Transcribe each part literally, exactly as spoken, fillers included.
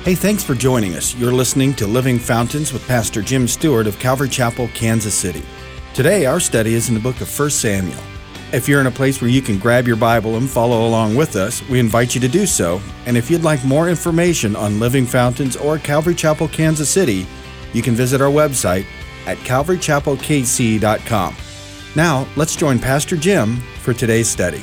Hey, thanks for joining us. You're listening to Living Fountains with Pastor Jim Stewart of Calvary Chapel, Kansas City. Today, our study is in the book of First Samuel. If you're in a place where you can grab your Bible and follow along with us, we invite you to do so. And if you'd like more information on Living Fountains or Calvary Chapel, Kansas City, you can visit our website at calvary chapel k c dot com. Now, let's join Pastor Jim for today's study.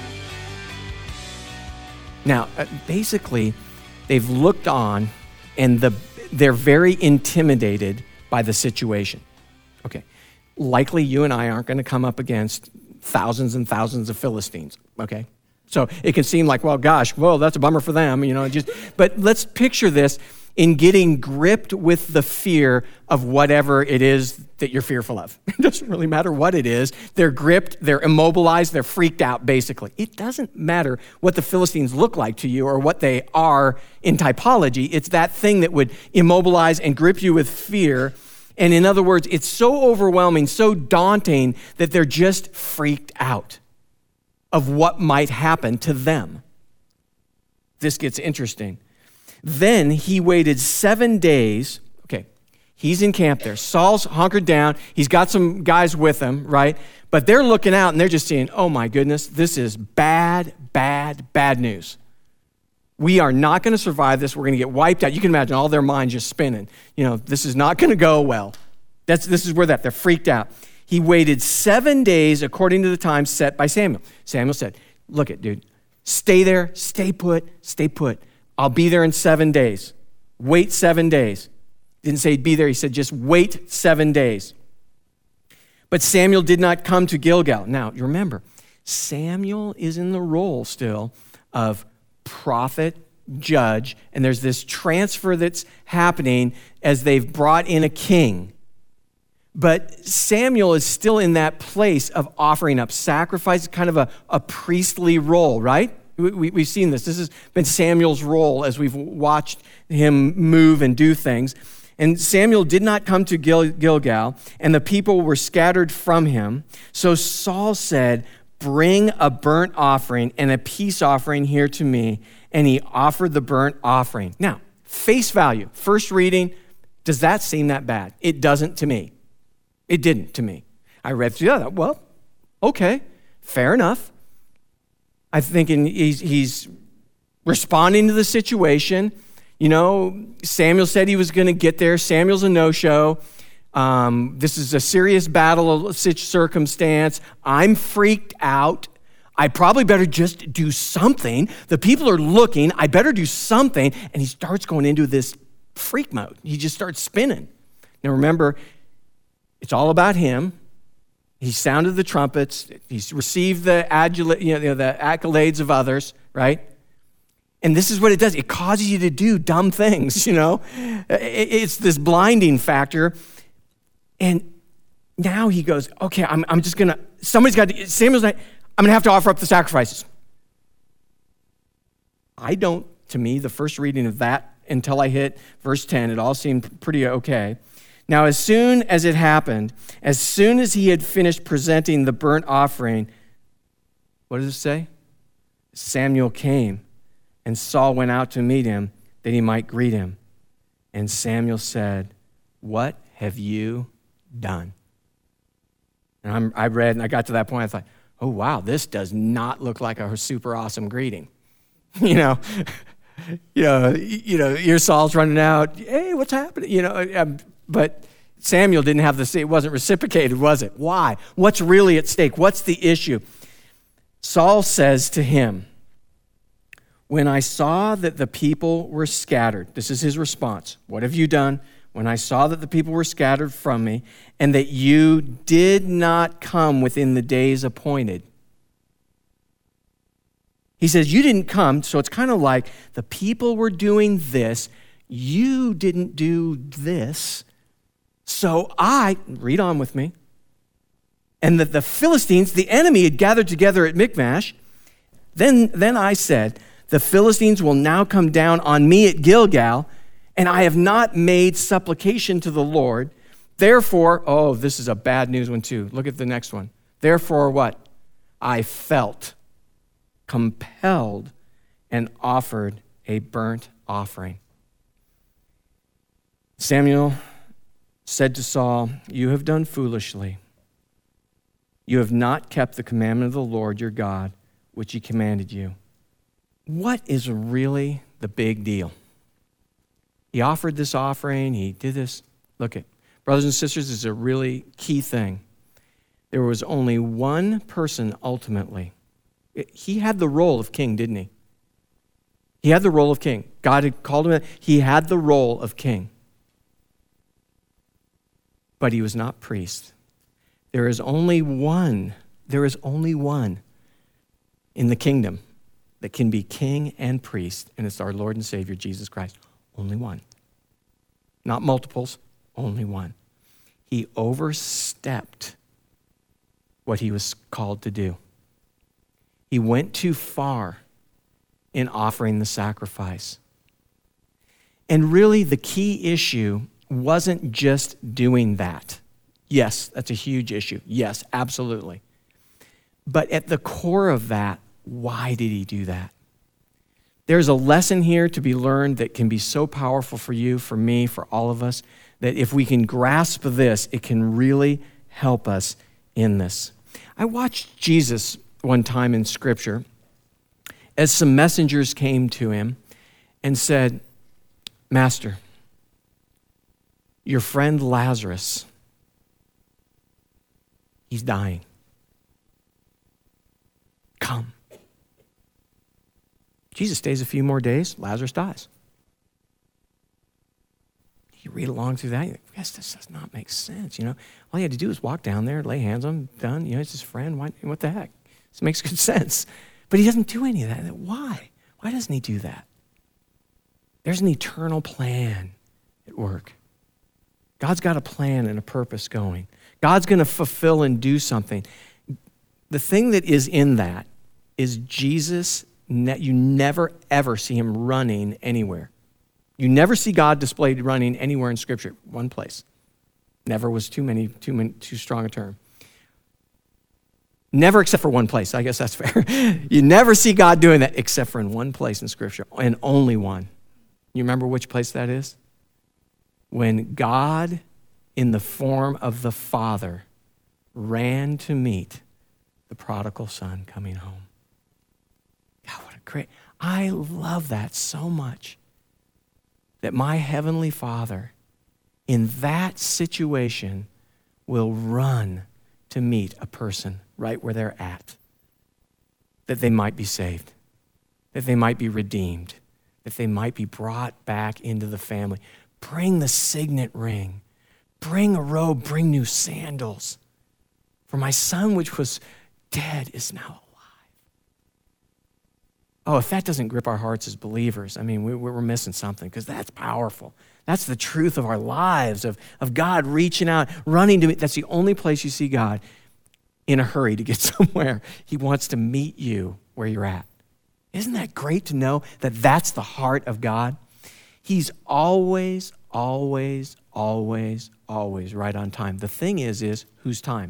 Now, uh, basically, they've looked on and the they're very intimidated by the situation. Okay, likely you and I aren't going to come up against thousands and thousands of Philistines, okay? So it can seem like, well, gosh, well, that's a bummer for them, you know, just, but let's picture this in getting gripped with the fear of whatever it is that you're fearful of. It doesn't really matter what it is. They're gripped, they're immobilized, they're freaked out, basically. It doesn't matter what the Philistines look like to you or what they are in typology. It's that thing that would immobilize and grip you with fear. And in other words, it's so overwhelming, so daunting that they're just freaked out of what might happen to them. This gets interesting. Then he waited seven days. Okay, he's in camp there. Saul's hunkered down. He's got some guys with him, right? But they're looking out and they're just saying, oh my goodness, this is bad, bad, bad news. We are not going to survive this. We're going to get wiped out. You can imagine all their minds just spinning. You know, this is not going to go well. That's This is where that, they're freaked out. He waited seven days according to the time set by Samuel. Samuel said, look it, dude, stay there, stay put, stay put. I'll be there in seven days. Wait seven days. Didn't say be there. He said just wait seven days. But Samuel did not come to Gilgal. Now, you remember, Samuel is in the role still of prophet, judge, and there's this transfer that's happening as they've brought in a king. But Samuel is still in that place of offering up sacrifice, kind of a, a priestly role, right? We, we've seen this. This has been Samuel's role as we've watched him move and do things. And Samuel did not come to Gil- Gilgal, and the people were scattered from him. So Saul said, bring a burnt offering and a peace offering here to me. And he offered the burnt offering. Now, face value, first reading, does that seem that bad? It doesn't to me. It didn't to me. I read through that. Well, okay, fair enough. I'm thinking he's, he's responding to the situation. You know, Samuel said he was going to get there. Samuel's a no-show. Um, this is a serious battle of such circumstance. I'm freaked out. I probably better just do something. The people are looking. I better do something. And he starts going into this freak mode. He just starts spinning. Now remember, it's all about him. He sounded the trumpets. He's received the, adula- you know, the accolades of others, right? And this is what it does. It causes you to do dumb things, you know? It's this blinding factor. And now he goes, okay, I'm, I'm just going to, somebody's got to, Samuel's like, I'm going to have to offer up the sacrifices. I don't, to me, the first reading of that until I hit verse ten, it all seemed pretty okay. Now, as soon as it happened, as soon as he had finished presenting the burnt offering, what does it say? Samuel came, and Saul went out to meet him that he might greet him. And Samuel said, what have you done? And I'm, I read, and I got to that point, I thought, oh, wow, this does not look like a super awesome greeting. you know, you know, you know, your Saul's running out. Hey, what's happening? You know, um, but Samuel didn't have the, it wasn't reciprocated, was it? Why? What's really at stake? What's the issue? Saul says to him, when I saw that the people were scattered, this is his response. What have you done? When I saw that the people were scattered from me and that you did not come within the days appointed. He says, you didn't come, so it's kind of like the people were doing this, you didn't do this, so I, read on with me, and that the Philistines, the enemy, had gathered together at Michmash. Then, then I said, the Philistines will now come down on me at Gilgal, and I have not made supplication to the Lord. Therefore, oh, this is a bad news one too. Look at the next one. Therefore what? I felt compelled and offered a burnt offering. Samuel said to Saul, "You have done foolishly. You have not kept the commandment of the Lord your God, which he commanded you." What is really the big deal? He offered this offering. He did this. Look at, brothers and sisters, this is a really key thing. There was only one person ultimately. He had the role of king, didn't he? He had the role of king. God had called him. He had the role of king. But he was not priest. There is only one, there is only one in the kingdom that can be king and priest, and it's our Lord and Savior, Jesus Christ. Only one. Not multiples, only one. He overstepped what he was called to do. He went too far in offering the sacrifice. And really, the key issue wasn't just doing that. Yes, that's a huge issue. Yes, absolutely. But at the core of that, why did he do that? There's a lesson here to be learned that can be so powerful for you, for me, for all of us, that if we can grasp this, it can really help us in this. I watched Jesus one time in Scripture as some messengers came to him and said, "Master, your friend Lazarus, he's dying. Come." Jesus stays a few more days, Lazarus dies. You read along through that, you think, yes, this does not make sense, you know. All he had to do was walk down there, lay hands on him, done, you know, it's his friend, why, what the heck? This makes good sense. But he doesn't do any of that. Why? Why doesn't he do that? There's an eternal plan at work. God's got a plan and a purpose going. God's going to fulfill and do something. The thing that is in that is Jesus, you never, ever see him running anywhere. You never see God displayed running anywhere in Scripture, one place. Never was too many, too many, too strong a term. Never except for one place. I guess that's fair. You never see God doing that except for in one place in Scripture, and only one. You remember which place that is? When God, in the form of the Father, ran to meet the prodigal son coming home. God, what a great, I love that so much. That my heavenly Father, in that situation, will run to meet a person right where they're at, that they might be saved, that they might be redeemed, that they might be brought back into the family. Bring the signet ring, bring a robe, bring new sandals. For my son, which was dead, is now alive. Oh, if that doesn't grip our hearts as believers, I mean, we, we're missing something, because that's powerful. That's the truth of our lives, of, of God reaching out, running to me. That's the only place you see God in a hurry to get somewhere. He wants to meet you where you're at. Isn't that great to know that that's the heart of God? He's always, always, always, always right on time. The thing is, is whose time?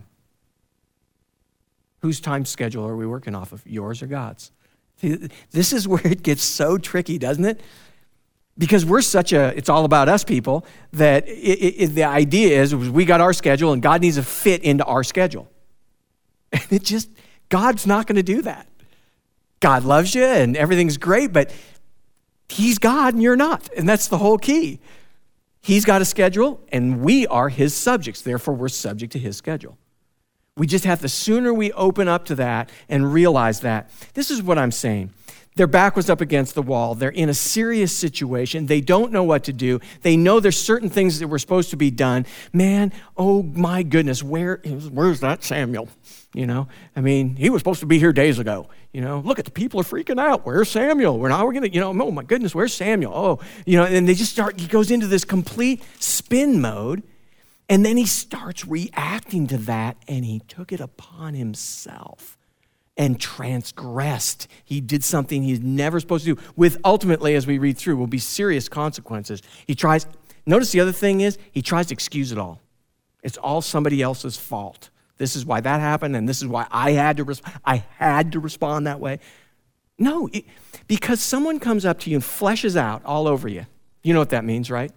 Whose time schedule are we working off of? Yours or God's? See, this is where it gets so tricky, doesn't it? Because we're such a, it's all about us people, that it, it, the idea is we got our schedule and God needs to fit into our schedule. And it just, God's not going to do that. God loves you and everything's great, but he's God and you're not. And that's the whole key. He's got a schedule and we are his subjects. Therefore, we're subject to his schedule. We just have, the sooner we open up to that and realize that, this is what I'm saying. Their back was up against the wall. They're in a serious situation. They don't know what to do. They know there's certain things that were supposed to be done. Man, oh my goodness, where is, where's that Samuel? You know, I mean, he was supposed to be here days ago. You know, look at the people are freaking out. Where's Samuel? We're not, we're gonna, you know, oh my goodness, where's Samuel? Oh, you know, and they just start, he goes into this complete spin mode. And then he starts reacting to that, and he took it upon himself and transgressed. He did something he's never supposed to do, with ultimately, as we read through, will be serious consequences. He tries, notice the other thing is, he tries to excuse it all. It's all somebody else's fault. This is why that happened, and this is why I had to, res- I had to respond that way. No, it, because someone comes up to you and fleshes out all over you. You know what that means, right?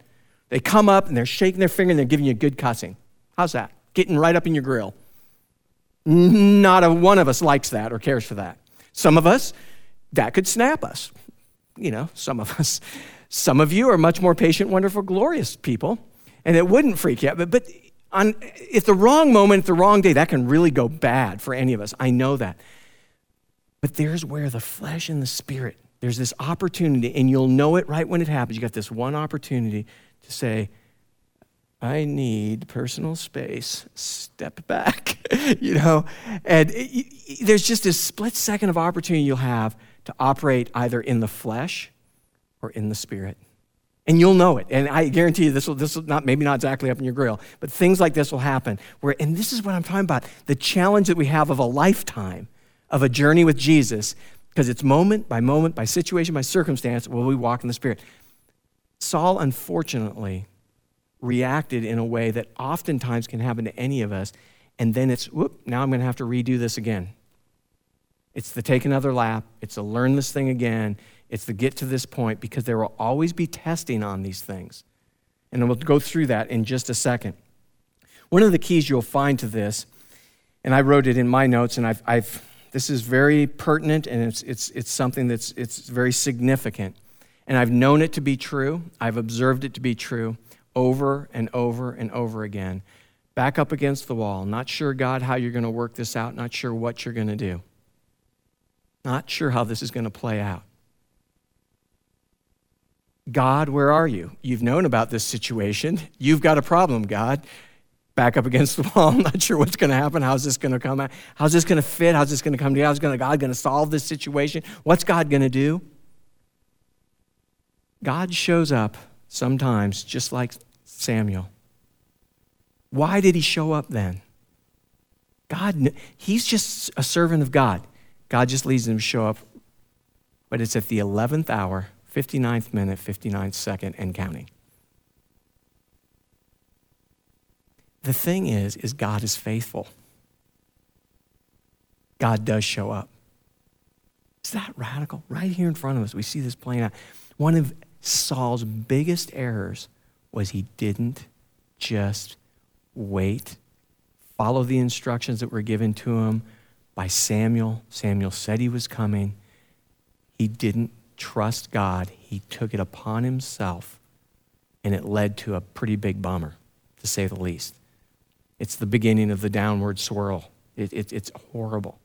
They come up and they're shaking their finger and they're giving you a good cussing. How's that? Getting right up in your grill. Not a one of us likes that or cares for that. Some of us, that could snap us. You know, some of us. Some of you are much more patient, wonderful, glorious people, and it wouldn't freak you out. But, but on, at the wrong moment, at the wrong day, that can really go bad for any of us. I know that. But there's where the flesh and the spirit, there's this opportunity, and you'll know it right when it happens. You got this one opportunity to say, I need personal space, step back, you know? And it, it, there's just this split second of opportunity you'll have to operate either in the flesh or in the spirit. And you'll know it. And I guarantee you this will, this will not, maybe not exactly up in your grill, but things like this will happen. Where, and this is what I'm talking about, the challenge that we have of a lifetime of a journey with Jesus, because it's moment by moment, by situation, by circumstance, will we walk in the Spirit. Saul, unfortunately, reacted in a way that oftentimes can happen to any of us, and then it's, whoop, now I'm going to have to redo this again. It's the take another lap. It's the learn this thing again. It's the get to this point, because there will always be testing on these things. And we'll go through that in just a second. One of the keys you'll find to this, and I wrote it in my notes, and I've, I've this is very pertinent, and it's it's it's something that's it's very significant. And I've known it to be true. I've observed it to be true over and over and over again. Back up against the wall. Not sure, God, how you're going to work this out. Not sure what you're going to do. Not sure how this is going to play out. God, where are you? You've known about this situation. You've got a problem, God. Back up against the wall. I'm not sure what's going to happen. How's this going to come out? How's this going to fit? How's this going to come together? How's God going to solve this situation? What's God going to do? God shows up sometimes just like Samuel. Why did he show up then? God, he's just a servant of God. God just leads him to show up, but it's at the eleventh hour, fifty-ninth minute, fifty-ninth second, and counting. The thing is, is God is faithful. God does show up. Is that radical? Right here in front of us, we see this playing out. One of Saul's biggest errors was he didn't just wait, follow the instructions that were given to him by Samuel. Samuel said he was coming. He didn't trust God. He took it upon himself, and it led to a pretty big bummer, to say the least. It's the beginning of the downward swirl. It, it, it's horrible.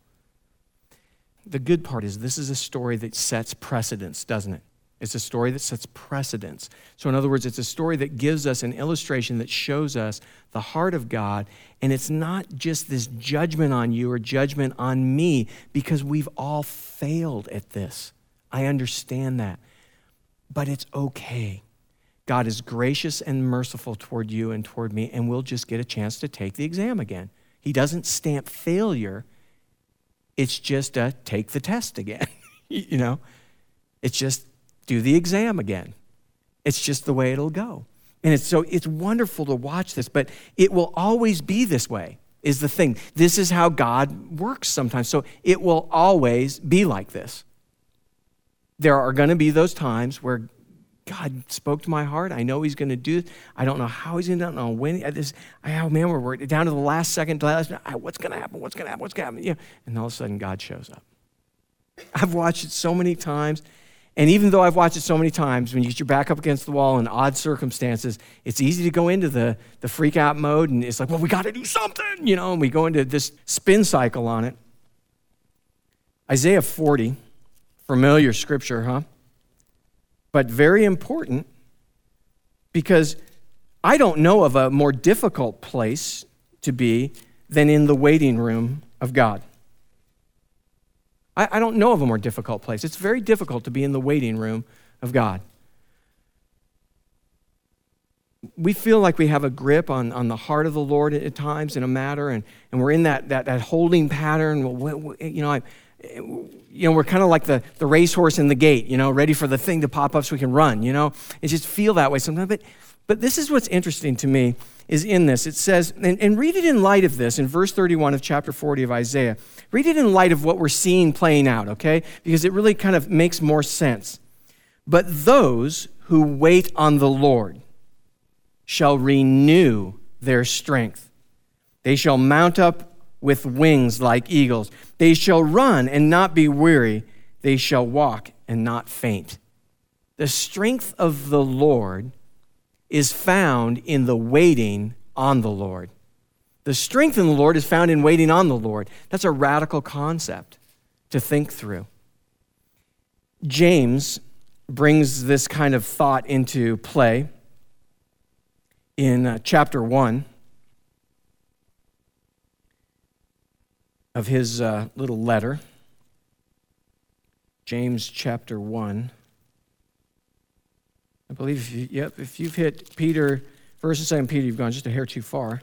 The good part is this is a story that sets precedence, doesn't it? It's a story that sets precedence. So in other words, it's a story that gives us an illustration that shows us the heart of God, and it's not just this judgment on you or judgment on me, because we've all failed at this. I understand that. But it's okay. God is gracious and merciful toward you and toward me, and we'll just get a chance to take the exam again. He doesn't stamp failure. It's just a take the test again. You know, it's just do the exam again. It's just the way it'll go. And it's so it's wonderful to watch this, but it will always be this way, is the thing. This is how God works sometimes. So it will always be like this. There are going to be those times where God spoke to my heart. I know he's going to do it. I don't know how he's going to do it. I don't know when. I just, I, oh man, we're, we're down to the last second. To the last, what's going to happen? What's going to happen? What's going to happen? Yeah. And all of a sudden, God shows up. I've watched it so many times. And even though I've watched it so many times, when you get your back up against the wall in odd circumstances, it's easy to go into the, the freak out mode. And it's like, well, we got to do something, you know, and we go into this spin cycle on it. Isaiah forty, familiar scripture, huh? But very important, because I don't know of a more difficult place to be than in the waiting room of God. I, I don't know of a more difficult place. It's very difficult to be in the waiting room of God. We feel like we have a grip on, on the heart of the Lord at times in a matter, and, and we're in that, that, that holding pattern. Well, you know, I, you know, we're kind of like the, the racehorse in the gate, you know, ready for the thing to pop up so we can run, you know. It just feel that way sometimes. But, but this is what's interesting to me is in this. It says, and, and read it in light of this, in verse thirty-one of chapter forty of Isaiah. Read it in light of what we're seeing playing out, okay? Because it really kind of makes more sense. But those who wait on the Lord. shall renew their strength. They shall mount up with wings like eagles. They shall run and not be weary. They shall walk and not faint. The strength of the Lord is found in the waiting on the Lord. The strength in the Lord is found in waiting on the Lord. That's a radical concept to think through. James brings this kind of thought into play in uh, chapter one of his uh, little letter. James chapter one. I believe, if you, yep, if you've hit Peter, First and Second Peter, you've gone just a hair too far.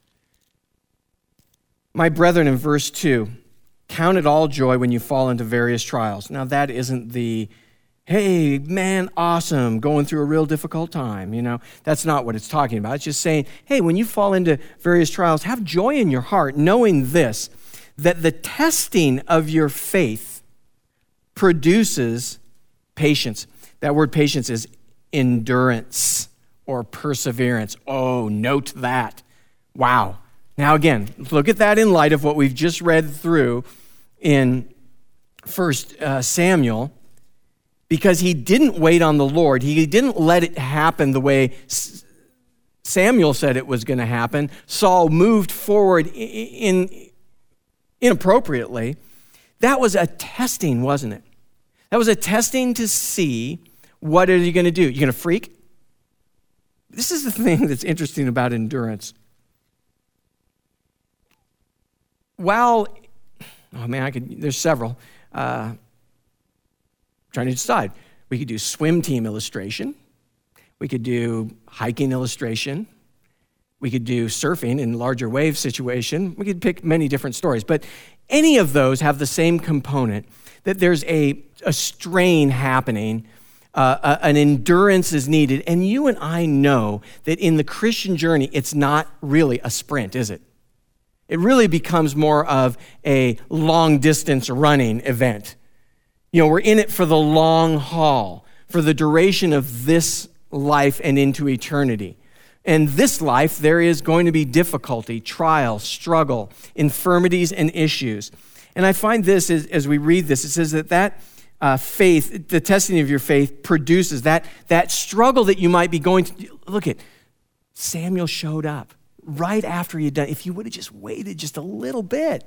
My brethren, in verse two, count it all joy when you fall into various trials. Now, that isn't the, hey, man, awesome, going through a real difficult time. You know, that's not what it's talking about. It's just saying, hey, when you fall into various trials, have joy in your heart, knowing this, that the testing of your faith produces patience. That word patience is endurance or perseverance. Oh, note that. Wow. Now again, look at that in light of what we've just read through in First Samuel, because he didn't wait on the Lord. He didn't let it happen the way Samuel said it was going to happen. Saul moved forward in, in inappropriately. That was a testing, wasn't it? That was a testing to see, what are you going to do? You're going to freak? This is the thing that's interesting about endurance. While, oh man, I could, there's several. Uh, trying to decide. We could do swim team illustration. We could do hiking illustration. We could do surfing in larger wave situation. We could pick many different stories. But any of those have the same component, that there's a, a strain happening, uh, a, an endurance is needed. And you and I know that in the Christian journey, it's not really a sprint, is it? It really becomes more of a long-distance running event. You know, we're in it for the long haul, for the duration of this life and into eternity. And this life, there is going to be difficulty, trial, struggle, infirmities, and issues. And I find this, as, as we read this, it says that that uh, faith, the testing of your faith produces that, that struggle that you might be going to. Look at, Samuel showed up right after he had done. If you would have just waited just a little bit,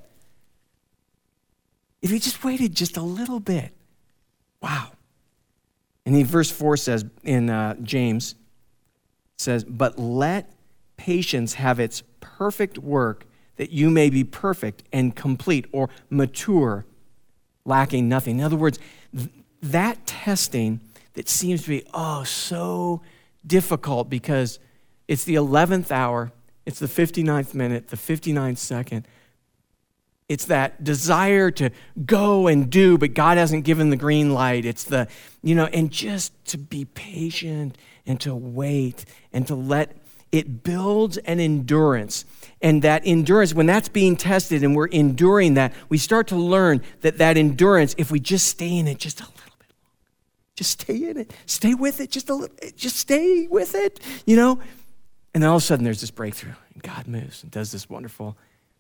if you just waited just a little bit, wow. And then verse four says in uh, James, says, but let patience have its perfect work, that you may be perfect and complete or mature, lacking nothing. In other words, th- that testing that seems to be, oh, so difficult because it's the eleventh hour, it's the fifty-ninth minute, the fifty-ninth second. It's that desire to go and do, but God hasn't given the green light. It's the, you know, and just to be patient and to wait and to let it builds an endurance. And that endurance, when that's being tested and we're enduring that, we start to learn that that endurance, if we just stay in it just a little bit longer, just stay in it, stay with it, just a little, just stay with it, you know? And then all of a sudden there's this breakthrough and God moves and does this wonderful.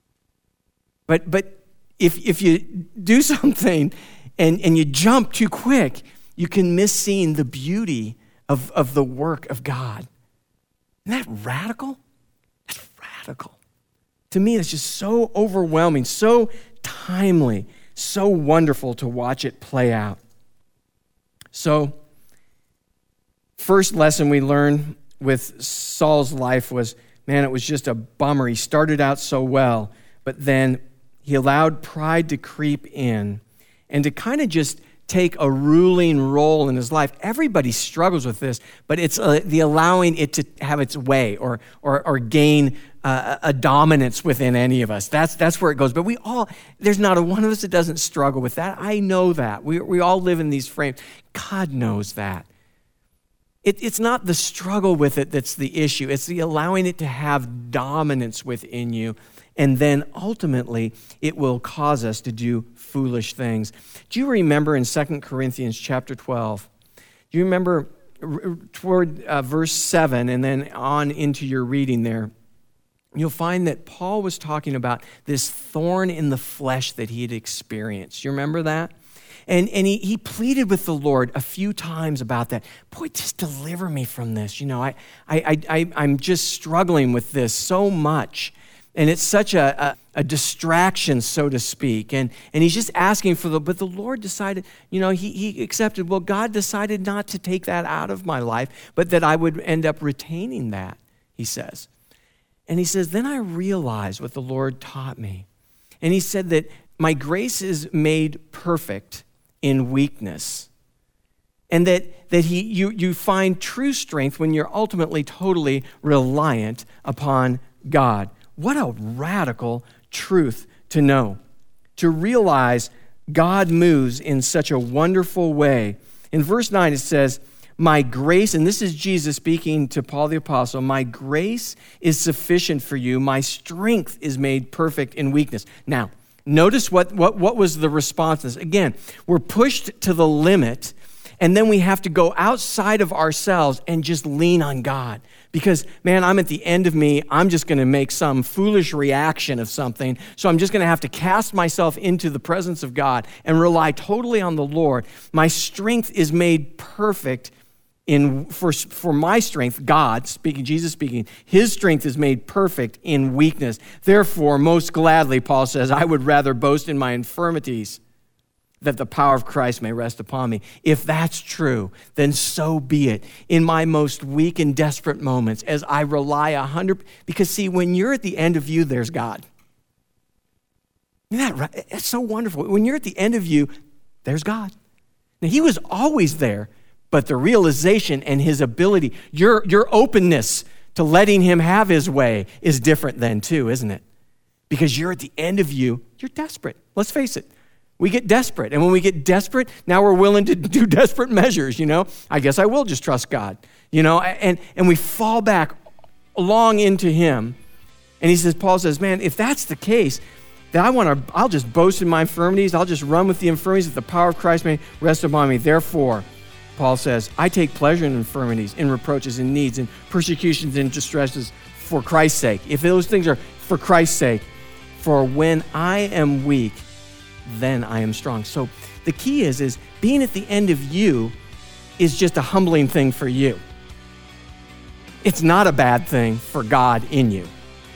But but if if you do something and, and you jump too quick, you can miss seeing the beauty of, of the work of God. Isn't that radical? That's radical. To me, it's just so overwhelming, so timely, so wonderful to watch it play out. So, first lesson we learned with Saul's life was, man, it was just a bummer. He started out so well, but then he allowed pride to creep in and to kind of just take a ruling role in his life. Everybody struggles with this, but it's uh, the allowing it to have its way or or, or gain uh, a dominance within any of us. That's that's where it goes. But we all, there's not a one of us that doesn't struggle with that. I know that. We we all live in these frames. God knows that. It, it's not the struggle with it that's the issue. It's the allowing it to have dominance within you. And then ultimately, it will cause us to do foolish things. Do you remember in Second Corinthians chapter twelve, do you remember r- toward uh, verse seven and then on into your reading there, you'll find that Paul was talking about this thorn in the flesh that he had experienced. You remember that? And, and he, he pleaded with the Lord a few times about that. Boy, just deliver me from this. You know, I, I, I, I'm just struggling with this so much. And it's such a, a, a distraction, so to speak. And, and he's just asking for the, but the Lord decided, you know, he, he accepted, well, God decided not to take that out of my life, but that I would end up retaining that, he says. And he says, then I realized what the Lord taught me. And he said that my grace is made perfect in weakness. And that, that he you, you find true strength when you're ultimately totally reliant upon God. What a radical truth to know. To realize God moves in such a wonderful way. In verse nine it says, my grace, and this is Jesus speaking to Paul the Apostle, my grace is sufficient for you. My strength is made perfect in weakness. Now, notice what, what, what was the response to this. Again, we're pushed to the limit, and then we have to go outside of ourselves and just lean on God. Because, man, I'm at the end of me. I'm just going to make some foolish reaction of something. So I'm just going to have to cast myself into the presence of God and rely totally on the Lord. My strength is made perfect in for, for my strength, God speaking, Jesus speaking, his strength is made perfect in weakness. Therefore, most gladly, Paul says, I would rather boast in my infirmities that the power of Christ may rest upon me. If that's true, then so be it. In my most weak and desperate moments, as I rely a hundred, because see, when you're at the end of you, there's God. Isn't that right? It's so wonderful. When you're at the end of you, there's God. Now, he was always there, but the realization and his ability, your, your openness to letting him have his way is different then too, isn't it? Because you're at the end of you, you're desperate. Let's face it. We get desperate. And when we get desperate, now we're willing to do desperate measures, you know. I guess I will just trust God, you know. And, and we fall back long into him. And he says, Paul says, man, if that's the case, then I want to, I'll just boast in my infirmities. I'll just run with the infirmities that the power of Christ may rest upon me. Therefore, Paul says, I take pleasure in infirmities, in reproaches, in needs, in persecutions, in distresses for Christ's sake. If those things are for Christ's sake, for when I am weak, then I am strong. So the key is, is being at the end of you is just a humbling thing for you. It's not a bad thing for God in you.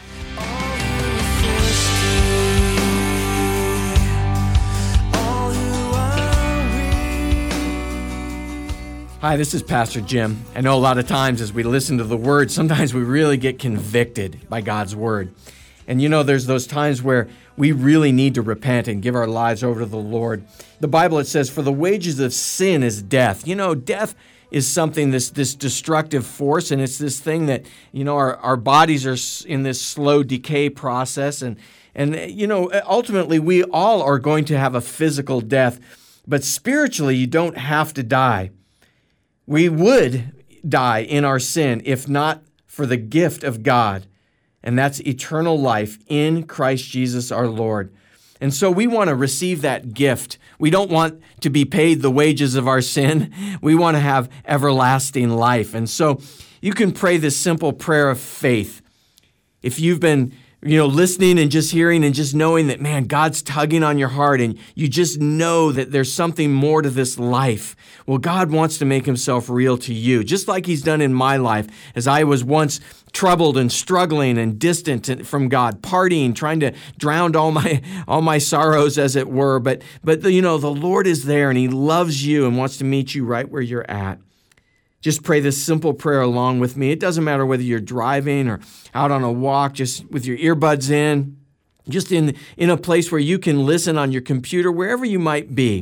Hi, this is Pastor Jim. I know a lot of times as we listen to the Word, sometimes we really get convicted by God's Word. And you know, there's those times where we really need to repent and give our lives over to the Lord. The Bible, it says, for the wages of sin is death. You know, death is something, this this destructive force, and it's this thing that, you know, our, our bodies are in this slow decay process. And, and, you know, ultimately, we all are going to have a physical death. But spiritually, you don't have to die. We would die in our sin if not for the gift of God, and that's eternal life in Christ Jesus our Lord. And so we want to receive that gift. We don't want to be paid the wages of our sin. We want to have everlasting life. And so you can pray this simple prayer of faith. If you've been you know, listening and just hearing and just knowing that, man, God's tugging on your heart and you just know that there's something more to this life. Well, God wants to make himself real to you, just like he's done in my life as I was once troubled and struggling and distant from God, partying, trying to drown all my all my sorrows, as it were. But, but you know, the Lord is there and he loves you and wants to meet you right where you're at. Just pray this simple prayer along with me. It doesn't matter whether you're driving or out on a walk, just with your earbuds in, just in, in a place where you can listen on your computer, wherever you might be.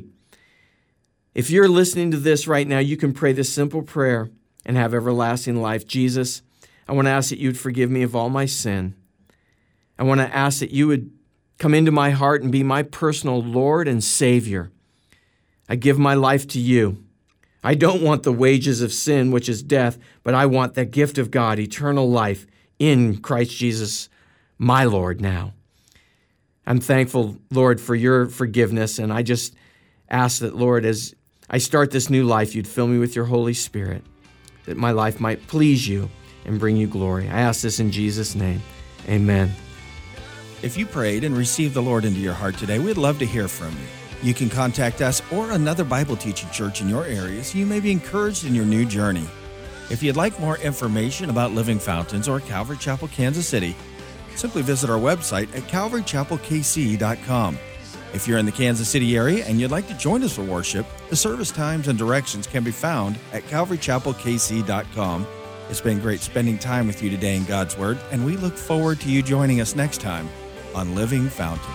If you're listening to this right now, you can pray this simple prayer and have everlasting life. Jesus, I want to ask that you'd forgive me of all my sin. I want to ask that you would come into my heart and be my personal Lord and Savior. I give my life to you. I don't want the wages of sin, which is death, but I want the gift of God, eternal life in Christ Jesus, my Lord now. I'm thankful, Lord, for your forgiveness, and I just ask that, Lord, as I start this new life, you'd fill me with your Holy Spirit. that my life might please you and bring you glory. I ask this in Jesus' name. Amen. If you prayed and received the Lord into your heart today, we'd love to hear from you. You can contact us or another Bible teaching church in your area so you may be encouraged in your new journey. If you'd like more information about Living Fountains or Calvary Chapel, Kansas City, simply visit our website at calvary chapel k c dot com. If you're in the Kansas City area and you'd like to join us for worship, the service times and directions can be found at calvary chapel k c dot com. It's been great spending time with you today in God's Word, and we look forward to you joining us next time on Living Fountains.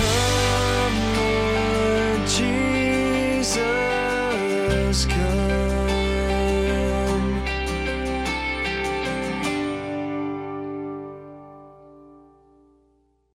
Come, Lord Jesus, come.